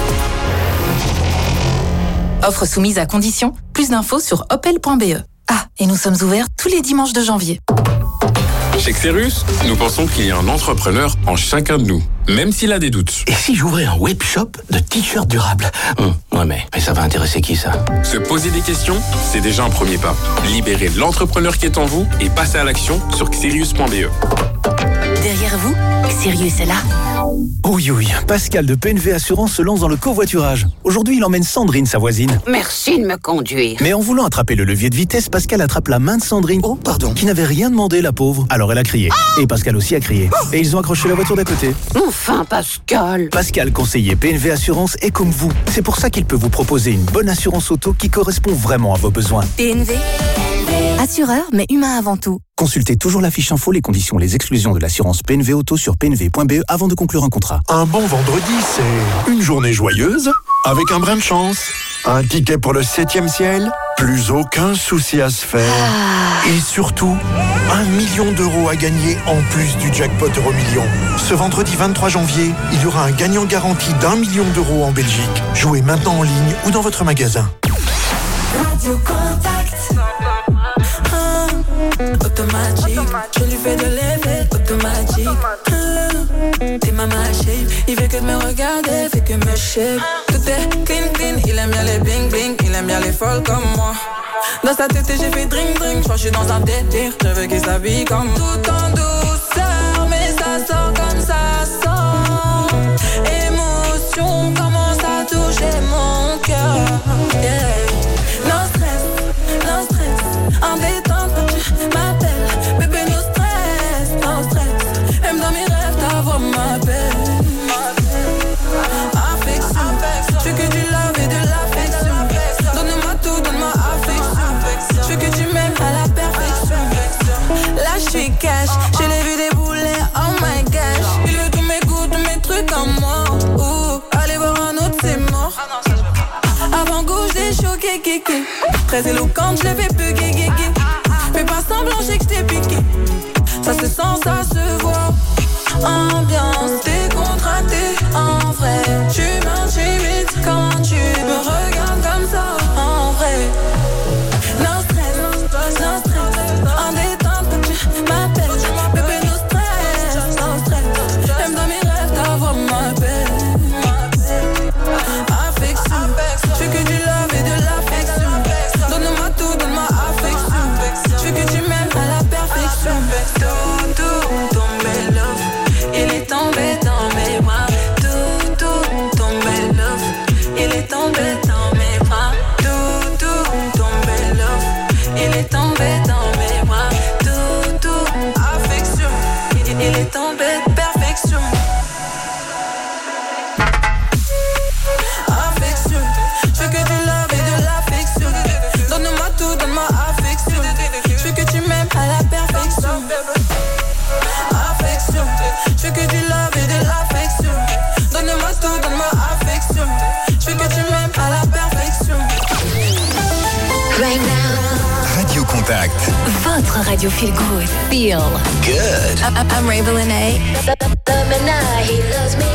Offre soumise à condition. Plus d'infos sur opel.be. Ah, et nous sommes ouverts tous les dimanches de janvier. Chez Xerus, nous pensons qu'il y a un entrepreneur en chacun de nous, même s'il a des doutes. Et si j'ouvrais un webshop de t-shirts durables? Ouais, mais ça va intéresser qui, ça? Se poser des questions, c'est déjà un premier pas. Libérez l'entrepreneur qui est en vous et passez à l'action sur xerius.be. Derrière vous, Sirius est là. Oui, Pascal de PNV Assurance se lance dans le covoiturage. Aujourd'hui, il emmène Sandrine, sa voisine. Merci de me conduire. Mais en voulant attraper le levier de vitesse, Pascal attrape la main de Sandrine. Oh, pardon. Qui n'avait rien demandé, la pauvre. Alors elle a crié. Et Pascal aussi a crié. Et ils ont accroché la voiture d'à côté. Enfin, Pascal. Pascal, conseiller PNV Assurance, est comme vous. C'est pour ça qu'il peut vous proposer une bonne assurance auto qui correspond vraiment à vos besoins. PNV. Assureur, mais humain avant tout. Consultez toujours la fiche info, les conditions, les exclusions de l'assurance PNV Auto sur pnv.be avant de conclure un contrat. Un bon vendredi, c'est une journée joyeuse avec un brin de chance. Un ticket pour le 7e ciel, Plus aucun souci à se faire. Et surtout, 1 million d'euros à gagner en plus du jackpot Euromillion. Ce vendredi 23 janvier, il y aura un gagnant garanti d'1 million d'euros en Belgique. Jouez maintenant en ligne ou dans votre magasin. Radio Contact. Automatique, je lui fais de l'effet automatique. T'es ma shape, il fait que de me regarder, fait que me shape. Tout est clean clean, il aime bien les bling bling, il aime bien les folles comme moi. Dans sa tête j'ai fait drink drink, je crois que je suis dans un délire, je veux qu'il s'habille comme moi. Tout en douceur, mais ça sort comme ça sort. Émotion commence à toucher mon cœur. Yeah. No stress, en détente quand tu m'appelles. Bébé, no stress, même dans mes rêves ta voix m'appelle. Affection, je veux que tu love et de l'affection. Donne-moi tout, donne-moi affection. Je veux que tu m'aimes à la perfection. Là je suis cash, je l'ai vu débouler, oh my gosh. Il veut tous mes goûts, tous mes trucs en moi. Allez voir un autre, c'est mort. Avant gauche des choqués, kéké. Très éloquente, je l'ai fait plus guégué. Fais pas semblant, j'ai que je t'ai piqué. Ça se sent, ça se voit. Ambiance décontractée. En vrai, tu m'intimides quand tu me regardes comme ça. En vrai, no stress, en détente quand tu m'appelles. Bébé, no stress, même dans mes rêves ta voix m'appelle. Affection, je veux que du love et de l'affection. Donne-moi tout, donne-moi affection. Je veux que tu m'aimes à la perfection. Tout tombé love, il est tombé dans mes bras. Tout tombé love, il est tombé dans mes bras. Tout tombé love, il est tombé dans mes bras. Tout affection, il est tombé perfection. Affection, je veux que du love et de l'affection. Donne-moi tout, donne-moi affection. Je veux que tu m'aimes à la perfection. Affection, je veux que du love et de l'affection. Donne-moi tout, donne-moi affection. Je veux que tu m'aimes à la perfection. Right now. Radio Contact. Votre radio feel good. Feel good. I'm Raven A. He loves me.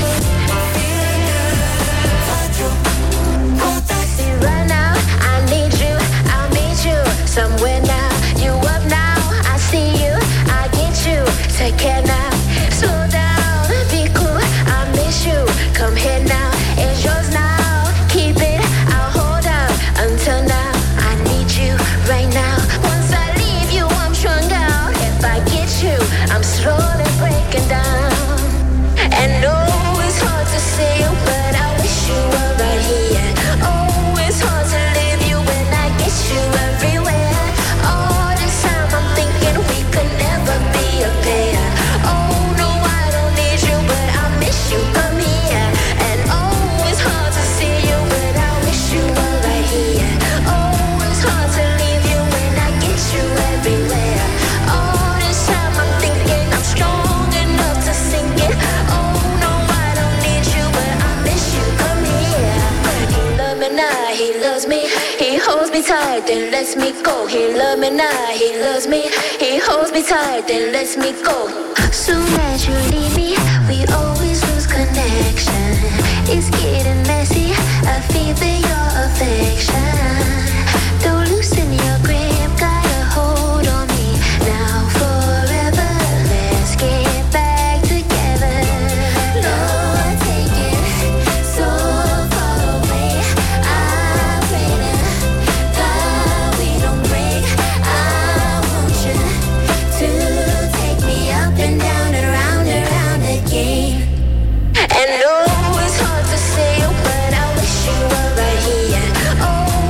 Right now, I need you. I'll meet you somewhere now. You up now? I see you. I get you. Take care now. Slow down, be cool. I miss you. Come here now. It's yours now. Keep it. I'll hold out until now. I need you right now. Once I leave you, I'm strung out. If I get you, I'm slowly breaking down. And no, it's hard to see you, but I wish you were right here. Oh, it's hard to leave you when I get you everywhere. All this time I'm thinking we could never be a pair. Oh no, I don't need you, but I miss you. Come here. And oh, it's hard to see you, but I wish you were right here. Oh, it's hard to leave you when I get you everywhere. All this time I'm thinking I'm strong enough to sing it. Oh no, I don't need you, but I miss you. Come here. He loves me now, he loves me. He holds me tight, then lets me go. He loves me now, he loves me. He holds me tight, then lets me go. Soon as you leave me, we always lose connection. It's getting messy, I feel your affection. Don't loosen your grip, got a hold on me. Now forever, let's get back together. Lord, take it so far away. I pray to God we don't break. I want you to take me up and down and round again. And oh, it's hard to say, but I wish you were right here. Oh,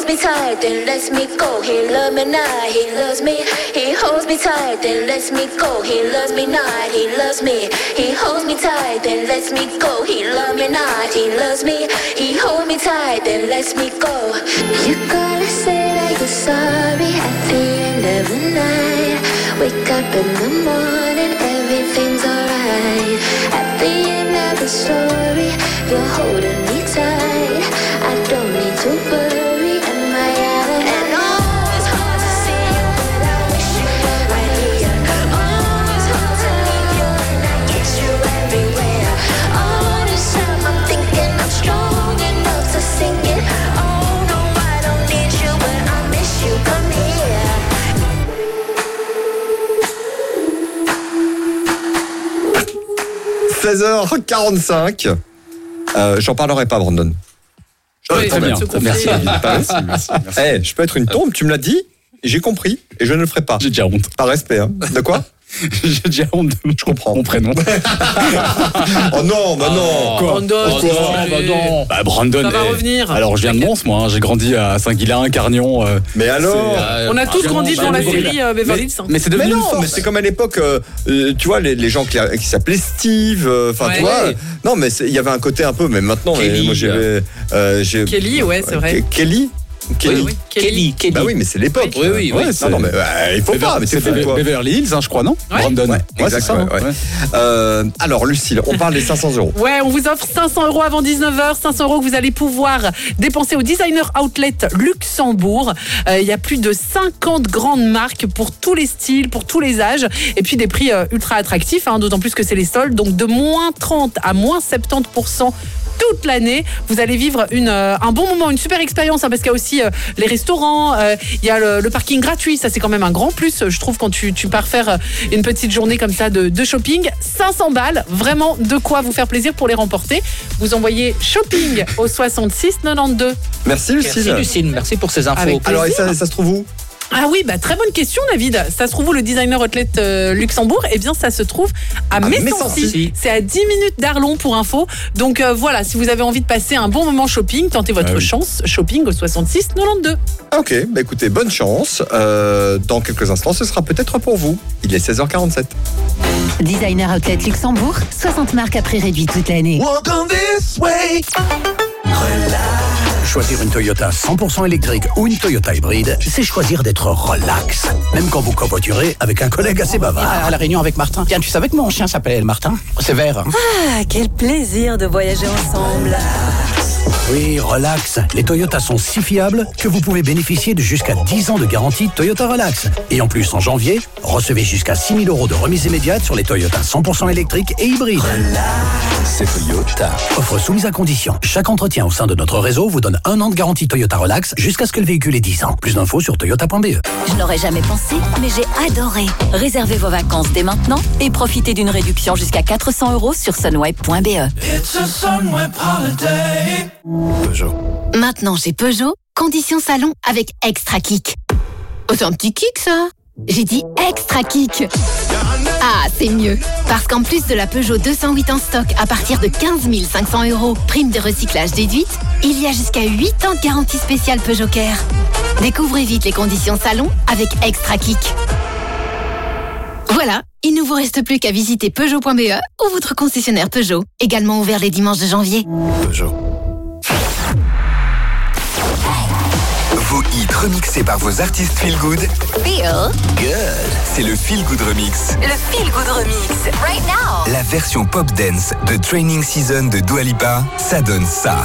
me tight, then lets me go. He loves me not, he loves me. He holds me tight, then lets me go. He loves me not, he loves me. He holds me tight, then lets me go. He loves me not, he loves me. He holds me tight, then lets me go. You gotta say that you're sorry at the end of the night. Wake up in the morning, everything's alright. At the end of the story, you're holding me tight. I don't need to worry, am I out of and oh, it's hard to see you, but I wish you were right here. Oh, it's hard to leave you and I get you everywhere. All this time I'm thinking I'm strong enough to sing it. Oh no, I don't need you, but I miss you. Come here. 16h45. J'en parlerai pas, Brandon. Oui, très bien. Merci. Hey, je peux être une tombe, tu me l'as dit, et j'ai compris, et je ne le ferai pas. J'ai déjà honte. Par respect, hein. De quoi? J'ai déjà honte. Je comprends mon prénom. Oh non, bah non. Brandon, non. Bah Brandon. Ça va revenir. Alors je viens de Mons, moi. J'ai grandi à Saint-Guilain, Carnion. Mais alors on a tous grandi dans la série Beverly Hills. Mais c'est devenu une force. Mais c'est comme à l'époque, tu vois, les gens qui s'appelaient Steve. Enfin, tu vois. Non, mais il y avait un côté un peu. Mais maintenant, Kelly, moi j'ai. Kelly, ouais, c'est vrai. Kelly. Oui. Kelly. Bah oui, mais c'est l'époque. Oui. Non, mais il faut pas. Mais c'est fou, quoi. Beverly Hills, hein, je crois, non? Ouais. Brandon. Ouais, c'est ça. Ouais. Alors, Lucille, on parle des 500 €. Ouais, on vous offre 500 € avant 19h. 500 € que vous allez pouvoir dépenser au Designer Outlet Luxembourg. Il y a plus de 50 grandes marques pour tous les styles, pour tous les âges. Et puis des prix ultra attractifs, hein, d'autant plus que c'est les soldes. Donc de moins 30 à moins 70% toute l'année. Vous allez vivre un bon moment, une super expérience, hein, parce qu'il y a aussi les restaurants, il y a le parking gratuit. Ça, c'est quand même un grand plus, je trouve, quand tu pars faire une petite journée comme ça de shopping. 500 balles, vraiment de quoi vous faire plaisir pour les remporter. Vous envoyez shopping au 66 92. Merci, Lucille. Merci, Lucille. Merci pour ces infos. Alors, et ça se trouve où? Ah oui, bah très bonne question, David. Ça se trouve où le Designer Outlet Luxembourg? Eh bien, ça se trouve à Messancy. C'est à 10 minutes d'Arlon pour info. Donc voilà, si vous avez envie de passer un bon moment shopping, tentez votre chance. Shopping au 66 92. Ok, bah écoutez, bonne chance. Dans quelques instants, ce sera peut-être pour vous. Il est 16h47. Designer Outlet Luxembourg, 60 marques à prix réduit toute l'année. Walk on this way. Choisir une Toyota 100% électrique ou une Toyota hybride, c'est choisir d'être relax. Même quand vous covoiturez avec un collègue assez bavard. À la réunion avec Martin. Tiens, tu savais que mon chien s'appelle Martin? C'est vert. Ah, quel plaisir de voyager ensemble. Oui, relax. Les Toyotas sont si fiables que vous pouvez bénéficier de jusqu'à 10 ans de garantie Toyota Relax. Et en plus, en janvier, recevez jusqu'à 6 000 € de remise immédiate sur les Toyota 100% électriques et hybrides. C'est Toyota. Offre soumise à condition. Chaque entretien au sein de notre réseau vous donne 1 an de garantie Toyota Relax jusqu'à ce que le véhicule ait 10 ans. Plus d'infos sur toyota.be. Je n'aurais jamais pensé, mais j'ai adoré. Réservez vos vacances dès maintenant et profitez d'une réduction jusqu'à 400 € sur sunweb.be. It's a Sunweb holiday. Peugeot. Maintenant chez Peugeot, condition salon avec Extra Kick. Oh, c'est un petit kick ça. J'ai dit Extra Kick. Ah, c'est mieux. Parce qu'en plus de la Peugeot 208 en stock à partir de 15 500 €, prime de recyclage déduite, il y a jusqu'à 8 ans de garantie spéciale Peugeot Care. Découvrez vite les conditions salon avec Extra Kick. Voilà, il ne vous reste plus qu'à visiter Peugeot.be ou votre concessionnaire Peugeot, également ouvert les dimanches de janvier. Peugeot. Vos hits remixés par vos artistes Feel Good. Feel Good. C'est le Feel Good Remix. Le Feel Good Remix, right now. La version pop dance de Training Season de Dua Lipa, ça donne ça.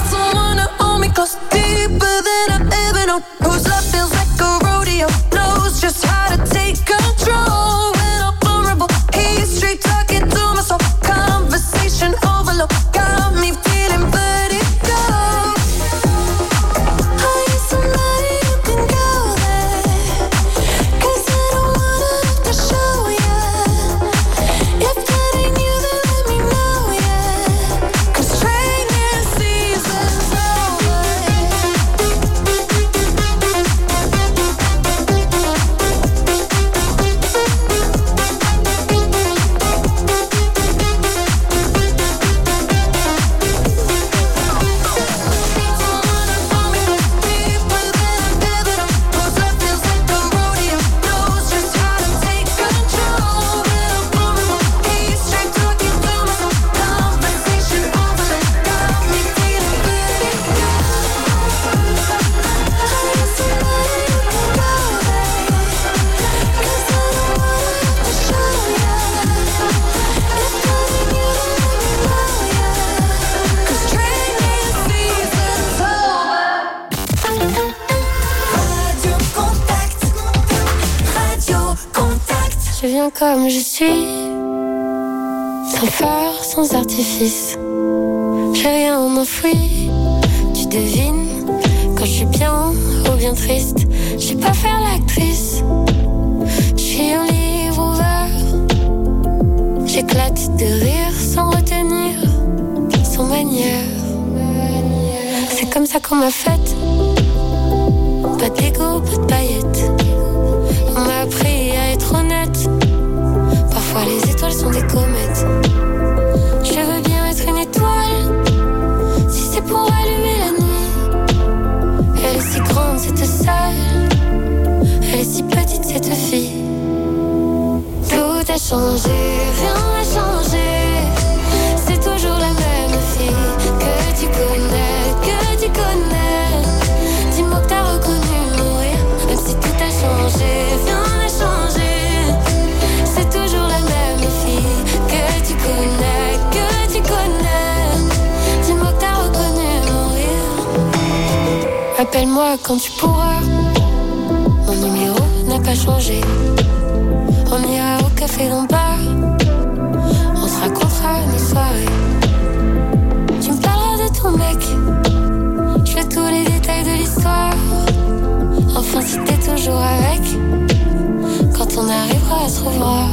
bien comme je suis, sans phare, sans artifice. J'ai rien enfoui, tu devines quand je suis bien ou bien triste. Je sais pas faire l'actrice, je suis un livre ouvert. J'éclate de rire sans retenir, sans manière. C'est comme ça qu'on m'a faite. Pas d'égo, pas de paillettes. On m'a appris à être honnête. Parfois les étoiles sont des comètes. Je veux bien être une étoile, si c'est pour allumer la nuit. Elle est si grande cette salle, elle est si petite cette fille. Tout a changé, rien n'a changé. C'est toujours la même fille que tu connais. Dis-moi que t'as reconnu mourir, même si tout a changé, rien n'a changé. C'est toujours la même fille que tu connais. Dis-moi que t'as reconnu mourir. Appelle-moi quand tu pourras, mon numéro n'a pas changé. On ira au café Lombard, on se racontera nos soirées. Tu me parleras de ton mec, je veux tous les détails de l'histoire. Enfin si t'es toujours avec, quand on arrivera à se revoir.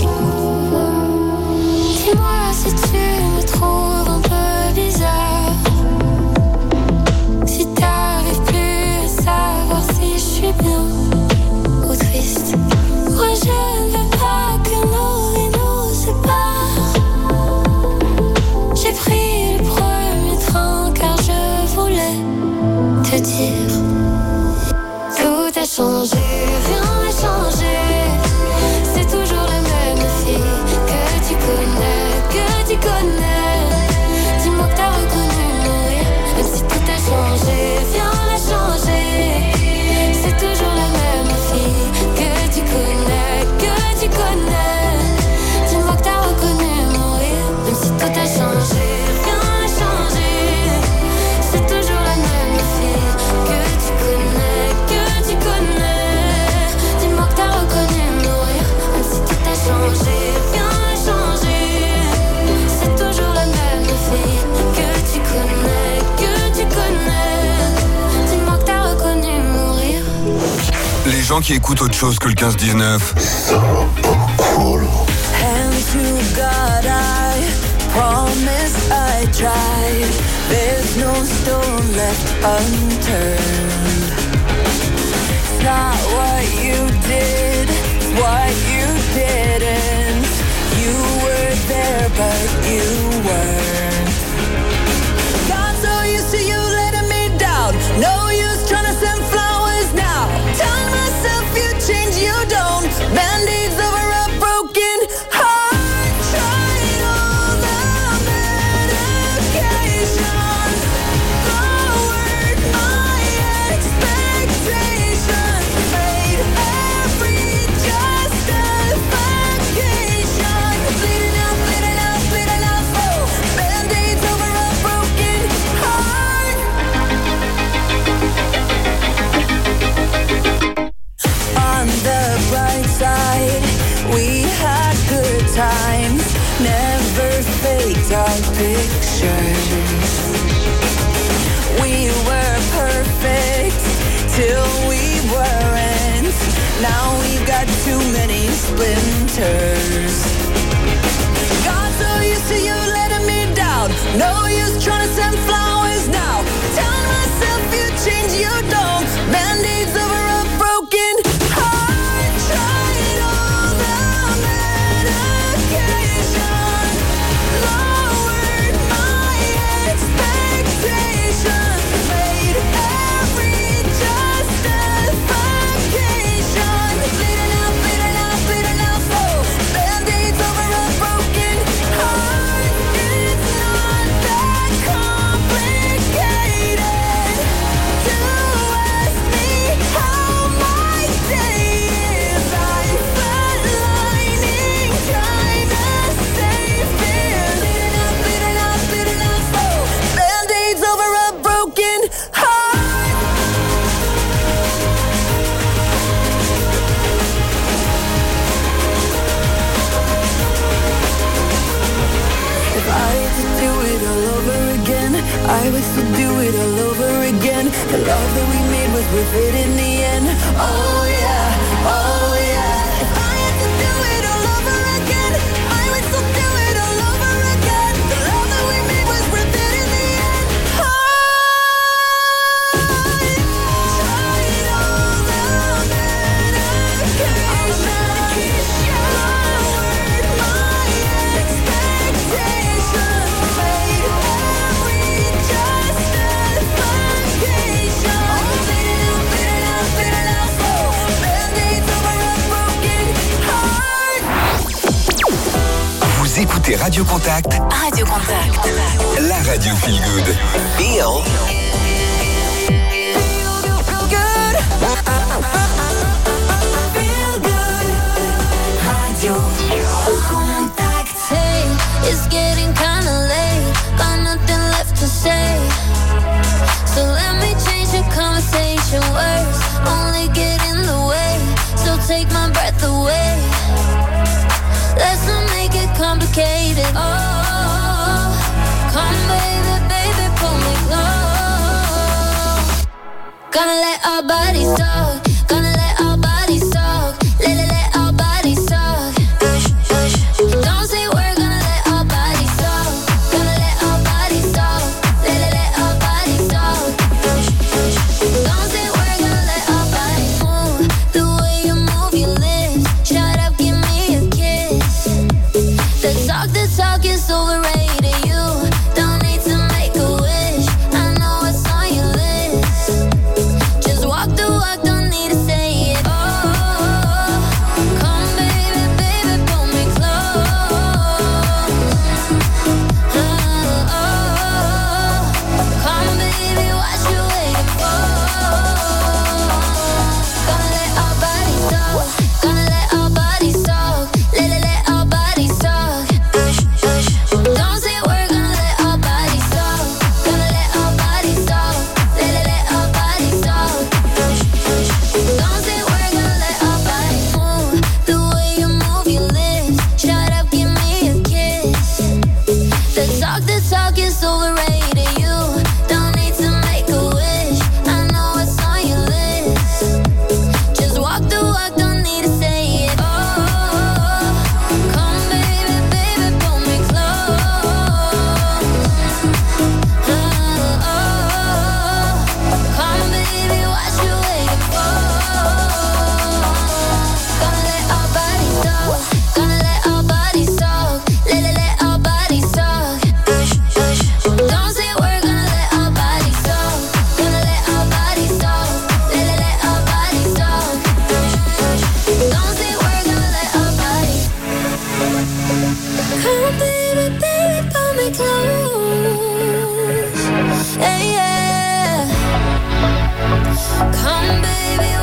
Dis-moi si tu me trouves un peu bizarre, si t'arrives plus à savoir si je suis bien ou triste. Moi je ne veux pas que nos vies nous séparent. J'ai pris le premier train car je voulais te dire. Tout a changé, rien n'a changé. C'est toujours la même fille que tu connais. Dis-moi que t'as reconnu mourir, même si tout a changé, rien n'a changé. C'est toujours la même fille que tu connais. Dis-moi que t'as reconnu mourir, même si tout a changé, rien n'a changé. C'est toujours la même fille que tu connais. Dis-moi que t'as reconnu mourir, même si tout a changé, rien n'a changé. C'est toujours la même fille que tu connais. Dis-moi que t'as reconnu mourir. Les gens qui écoutent autre chose que le 15-19. And to God I promise I tried. There's no stone left unturned. It's not what you did, what you didn't. You were there but you weren't. Got so used to you letting me down. No use trying to send flowers now. Telling myself you change, you don't. Band-aids over a broken heart. Tried all the medication, lowered my expectations, made every justification. Bleeding out, oh, band-aids over a broken heart. On the bright side, we had good times, never faked our pictures. We were perfect till we weren't. Now we've got too many splinters. Got so used to you letting me down. No use trying to send flowers now. Telling myself you change, you don't. Band-aids over a broken heart. Tried all the medication, lowered my expectations, made every justification. Bleeding out, oh, band-aids over a broken heart. It's not that it all over again. I would still do it all over again. The love that we made was worth it in the end. Oh yeah, oh yeah. If I had to do it all over again, I would still do it all over again. The love that we made was worth it in the end. Oh yeah. Try it all again. I'm gonna keep showering my expectations. Made every justification. Beat it up, so band-aids over a broken heart. Vous écoutez Radio Contact. Radio Contact. La radio feel good. Feel. Hey, it's getting kinda late, got nothing left to say. So let me change the conversation. Words only get in the way, so take my breath away. Let's not make it complicated. Oh, come baby, baby, pull me close. Gonna let our bodies talk. Gonna let our bodies talk. Let our bodies talk. Don't say we're gonna let our bodies talk. Gonna let our bodies talk. Let our bodies talk. Don't say we're gonna let our bodies move. The way you move your lips. Shut up, give me a kiss. The talk is overrated. You don't need to make a wish. I know what's on your list. Just walk the walk, don't need to say it. Oh, come baby, baby, pull me close. Oh, come baby, what you waiting for? Gonna let our bodies talk. Gonna let our bodies talk. Let our bodies talk. Don't say we're gonna let our bodies talk. Gonna let our bodies talk. Let our bodies talk. Don't say we're gonna let our bodies move. The way you move your lips. Shut up, give me a kiss. The talk is overrated. You don't need to make a wish. I know what's on your list. Just walk the walk, don't need to say it. Oh, come baby, baby, pull me close. Come baby, what you waiting for? Gonna let our bodies talk. Gonna let our bodies talk. Let our bodies talk. Don't say we're gonna let our bodies talk. Gonna let our bodies talk. Let our bodies talk. Don't say we're gonna let our bodies. Come baby, baby, pull me close. Hey, yeah. Come baby,